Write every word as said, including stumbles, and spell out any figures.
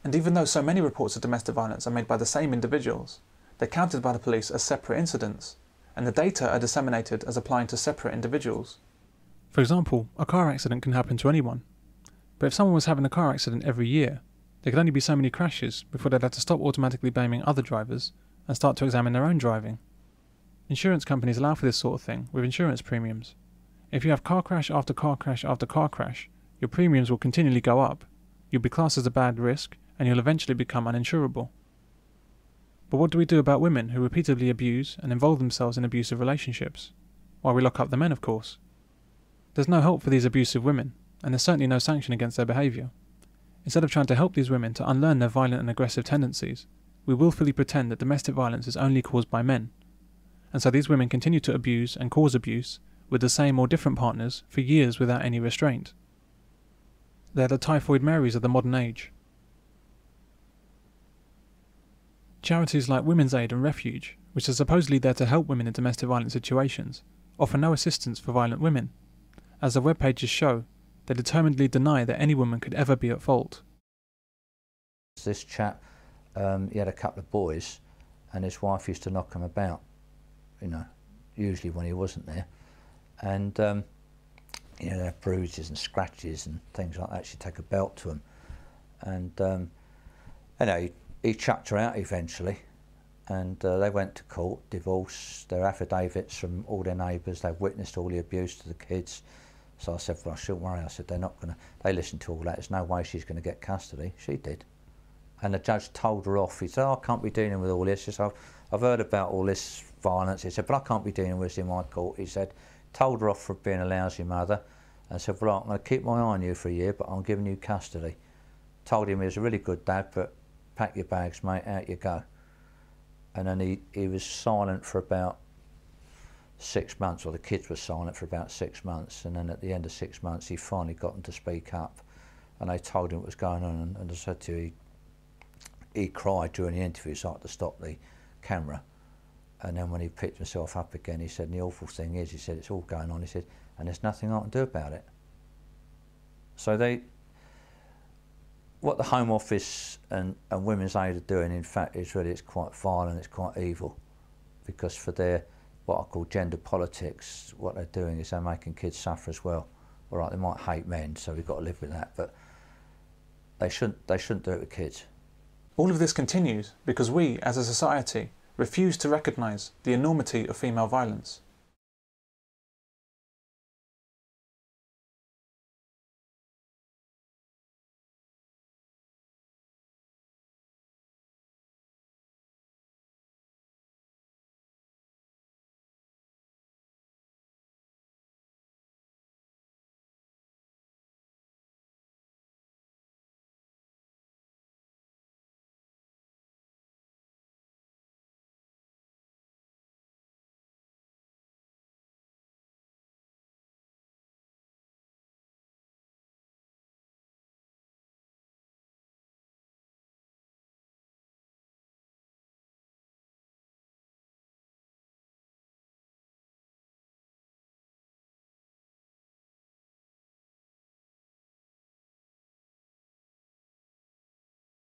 And even though so many reports of domestic violence are made by the same individuals, they're counted by the police as separate incidents, and the data are disseminated as applying to separate individuals. For example, a car accident can happen to anyone, but if someone was having a car accident every year, there could only be so many crashes before they'd have to stop automatically blaming other drivers and start to examine their own driving. Insurance companies allow for this sort of thing with insurance premiums. If you have car crash after car crash after car crash, your premiums will continually go up, you'll be classed as a bad risk, and you'll eventually become uninsurable. But what do we do about women who repeatedly abuse and involve themselves in abusive relationships? Well, we lock up the men, of course. There's no help for these abusive women, and there's certainly no sanction against their behaviour. Instead of trying to help these women to unlearn their violent and aggressive tendencies, we willfully pretend that domestic violence is only caused by men. And so these women continue to abuse and cause abuse with the same or different partners for years without any restraint. They're the typhoid Marys of the modern age. Charities like Women's Aid and Refuge, which are supposedly there to help women in domestic violence situations, offer no assistance for violent women. As the web pages show, they determinedly deny that any woman could ever be at fault. This chap, um, he had a couple of boys, and his wife used to knock him about, you know, usually when he wasn't there. And, um, you know, they have bruises and scratches and things like that. She'd take a belt to him. And, um, you know, he, he chucked her out eventually. And uh, they went to court, divorce, their affidavits from all their neighbours, they've witnessed all the abuse to the kids. So I said, well, I shouldn't worry. I said, they're not going to, they listened to all that. There's no way she's going to get custody. She did. And the judge told her off. He said, oh, I can't be dealing with all this. He said, I've, I've heard about all this violence. He said, but I can't be dealing with this in my court. He said, told her off for being a lousy mother. And said, well, I'm going to keep my eye on you for a year, but I'm giving you custody. Told him he was a really good dad, but pack your bags, mate, out you go. And then he, he was silent for about six months, or the kids were silent for about six months, and then at the end of six months he finally got them to speak up, and they told him what was going on, and, and I said to you, he, he cried during the interview, so I had to stop the camera. And then when he picked himself up again, he said, and the awful thing is, he said, it's all going on, he said, and there's nothing I can do about it. So they, what the Home Office and, and Women's Aid are doing, in fact, is really, it's quite violent, it's quite evil, because for their, what I call gender politics, what they're doing is they're making kids suffer as well. All right, they might hate men, so we've got to live with that, but they shouldn't, they shouldn't do it with kids. All of this continues because we, as a society, refuse to recognise the enormity of female violence.